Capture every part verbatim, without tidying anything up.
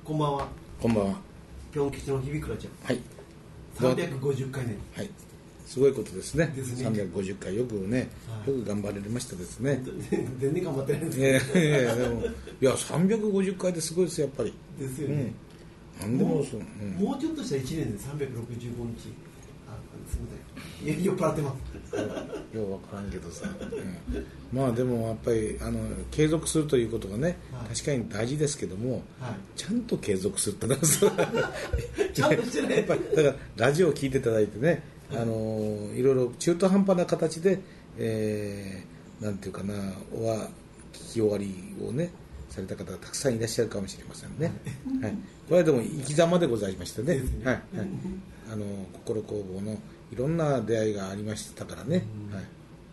こんばんは。 こんばんは。 ピョン吉の日々倉ちゃん。 はい。 さんびゃくごじゅっかいめ。 はい。すごいことですね。 ですねさんびゃくごじゅっかいよくね、はい、よく頑張られましたですね。 全然頑張ってないんですけど。いやいやでもいやさんびゃくごじゅっかいってすごいですやっぱり。 ですよね。 うん、なんでもそう。 もう、うん、もうちょっとしたいちねんでさんびゃくろくじゅうごにち。あ、すみません。酔っ払ってます。 ようわからんけどさ、うん、まあでもやっぱりあの継続するということがね、はい、確かに大事ですけども、はい、ちゃんと継続するってのはちゃんとしてない。 やっぱりだからラジオを聞いていただいてね、はい、あのいろいろ中途半端な形で、えー、なんていうかなは聞き終わりをねされた方がたくさんいらっしゃるかもしれませんね。はい、これはでも生き様でございましてね。はいはい、あの心工房のいろんな出会いがありましたからね。はい、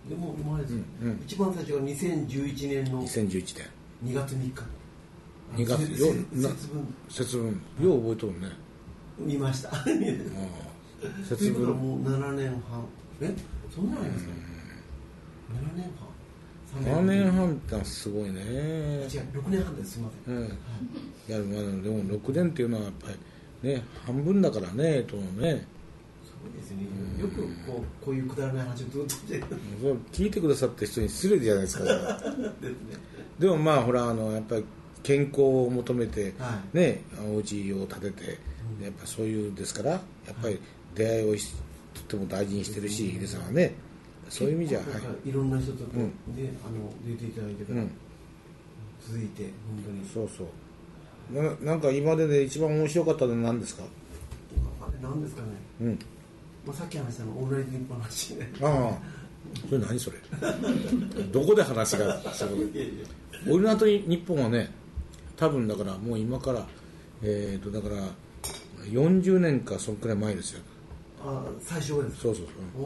でも今です、うんうん、一番最初はにせんじゅういちねんのにせんじゅういちねんにがつみっか。 にがつよ節分節分よう覚えとるね。 見ました。あ節分もうななねんはんえそんなのありますか。ななねんはんななねんはんってすごいね。 違うろくねんはんです。すみません、うん、はい、 いやまあでもろくねんっていうのはやっぱりね半分だからねとね。 そうですね、よくこう、こういうくだらない話をずっとして聞いてくださった人に失礼じゃないですか。ですね、でもまあほらあのやっぱり健康を求めて、はい、ねお家を建てて、うん、やっぱそういうですからやっぱり出会いをとっても大事にしてるし、ヒデさんはねそういう意味じゃ、はい、 いろんな人とこう、うん、ねあの出ていただいてから、うん、続いて本当にそうそうな、なんか今までで一番面白かったのは何ですか。 今まで何ですかね、うんまあ、さっき話したのオールナイトニッポンの話ね。 ああそれ何それどこで話がするオールナイトニッポンはね多分だからもう今からえーとだからよんじゅうねんかそのくらい前ですよ。 ああ最初はですか。 そうそうそう、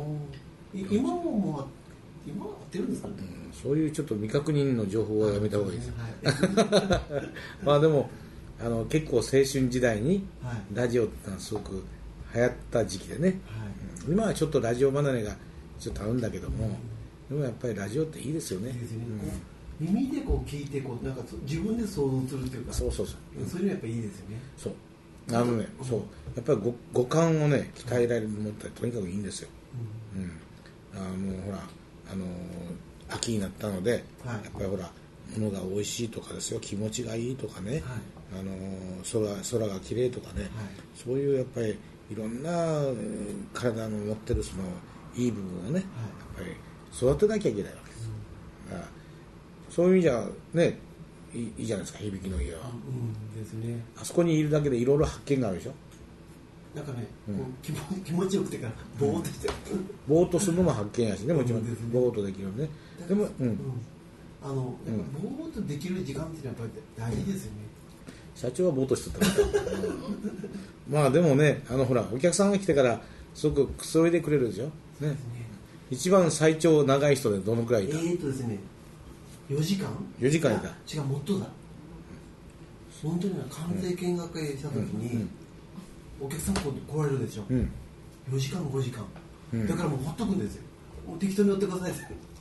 今ももう今はやってるんですかね、うん、 そういうちょっと未確認の情報はやめた方がいいです、ねはい、まあでもあの結構青春時代にラジオってのはすごく流行った時期でね、はい、今はちょっとラジオ離れがちょっとあるんだけども、うん、でもやっぱりラジオっていいですよね。いいですね、 うん、耳でこう聞いてこうなんか自分で想像するというかそうそうそう、 うん、そういうのはやっぱりいいですよね。 そうあのね、うん、そうやっぱり五五感をね鍛えられるものってとにかくいいんですよ、うんうん、あのほらあの秋になったので、はい、やっぱりほら物が美味しいとかですよ気持ちがいいとかね、はい、あの 空, 空が綺麗とかね、はい、そういうやっぱりいろんな体の持ってるそのいい部分をね、はい、やっぱり育てなきゃいけないわけです、うん、だからそういう意味じゃねい い, いいじゃないですか響きの家は、 うんですね、 あそこにいるだけでいろいろ発見があるでしょ。 なんかね、うん、こう 気, も気持ちよくてからぼーっとして、 うん、ぼーっとするのも発見やしねもちろん、ね、ぼーっとできるね。でも、うんうん、 あのぼーっとできる時間っていうのはやっぱり大事ですよね。 社長はぼーっとしてたまあでもねあのほらお客さんが来てからすごくくつろいでくれるでしょ、ねね、一番最長長い人でどのくらいいた。 えーっとですねよじかんよじかんいた。 違うもっとだ、うん、本当に関西見学会した時に、うんうん、お客さん来られるでしょ、うん、よじかんごじかん、うん、だからもうほっとくんですよ。もう適当に寄ってくださいって、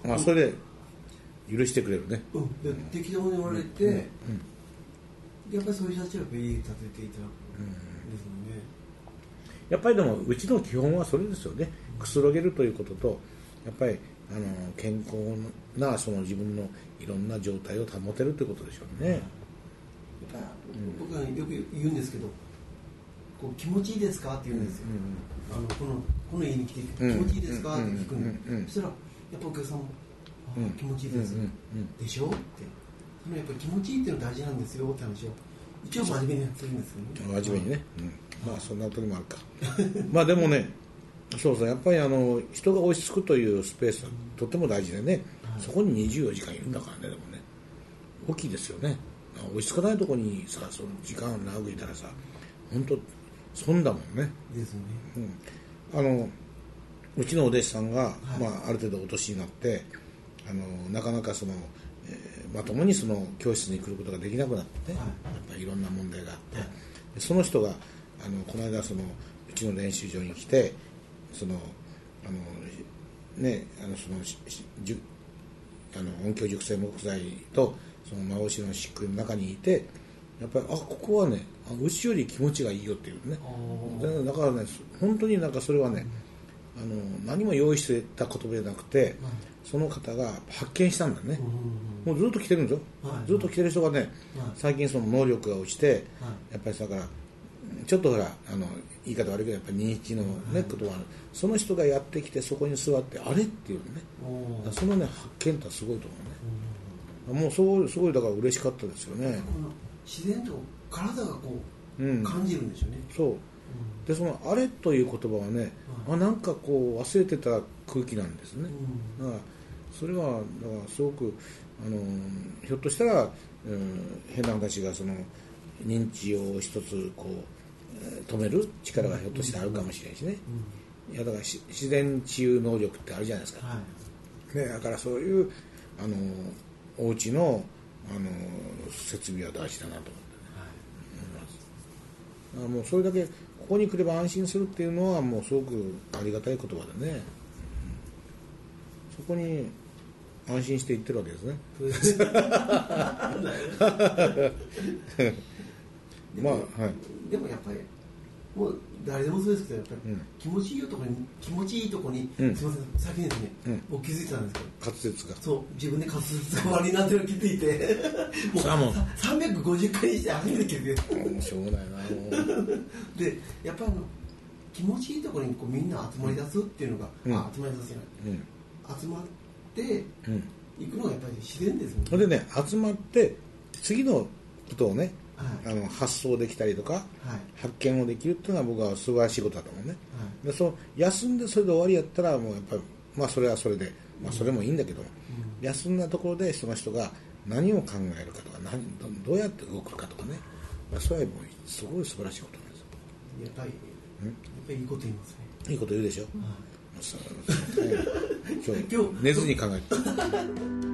あ、それで許してくれるね、 うん、で適当に言われて、うんうん、やっぱりそういう人たちはやっぱり家に建てていただくんですもんね、 うん、やっぱりでもうちの基本はそれですよね。くつろげるということとやっぱりあの健康なその自分のいろんな状態を保てるということでしょうね、 うん、やっぱ僕はよく言うんですけどこう気持ちいいですかって言うんですよ、うんうん、あのこのこの家に来て気持ちいいですかって聞くんで、うんうんうん、そしたらやっぱお客さんもうん、気持ちいいです、うんうんうん、でしょってそのやっぱり気持ちいいっていうのが大事なんですよって話を一応真面目にやってるんですよね。 真面目にね、うん、まあそんな時もあるかまあでもねそうそうやっぱりあの人が落ち着くというスペースはとっても大事でね、はい、そこににじゅうよじかんいるんだからね。でもね大きいですよね。落ち着かないところにさその時間長くいたらさ本当損だもんね。 ですね、 うん、あのうちのお弟子さんが、はいまあ、ある程度お年になってあのなかなかその、えー、まともにその教室に来ることができなくなって、はい、やっぱりいろんな問題があって、はい、その人があのこの間そのうちの練習場に来てそのあのねあのそのじあの音響熟成木材とその幻の漆喰の中にいてやっぱりあここはね牛より気持ちがいいよっていうね。だからね本当になんかそれはね、うん、あの何も用意してた言葉じゃなくて、はい、その方が発見したんだね、うんうん、もうずっと来てるんですよ、はい、ずっと来てる人がね、はい、最近その能力が落ちて、はい、やっぱりだからちょっとほらあの言い方悪いけどやっぱり認知の、ねはい、ことがある。その人がやってきてそこに座ってあれっていうね、そのね発見ってすごいと思うね、うん、もうそうすごいだから嬉しかったですよね。 自然と体がこう、うん、感じるんでしょうね。 そう、うん、でそのあれという言葉はね、うん、あなんかこう忘れてた空気なんですね、うん、だからそれはだからすごくあのひょっとしたら、うん、変な話がその認知を一つこう止める力がひょっとしたらあるかもしれないしね、うん、いやだから自然治癒能力ってあるじゃないですか、はい、ね、だからそういうあのお家のあの設備は大事だなと思って、ね、はい、もうそれだけここに来れば安心するっていうのはもうすごくありがたい言葉でね、うん、そこに安心して言ってるわけですねまあはい、 でもやっぱりもう誰でもそうですけどやっぱり、うん、気持ちいいところに気持ちいいところに、うん、すみません先にですね、うん、僕気づいたんですけど滑舌がそう自分で滑舌が悪いなっていうのを気づいてもうさんびゃくごじゅっかいにして初めて気づいたもうしょうがないなもうでやっぱりあの気持ちいいところにこうみんな集まり出すっていうのが、うん、あ集まり出すじゃない、うん、集まっていくのがやっぱり自然ですよね。 それでね集まって次のことをねはい、あの発想できたりとか、はい、発見をできるっていうのは僕は素晴らしいことだと思うね、はい、でその休んでそれで終わりやったらもうやっぱり、まあ、それはそれで、まあ、それもいいんだけど、うん、休んだところでその人が何を考えるかとか何 ど, どうやって動くかとかね、まあ、それはもうすごい素晴らしいことなんですよ。 やっぱり、うん、やっぱりいいこと言いますね。 いいこと言うでしょ、うん、そうそう今日寝ずに考えて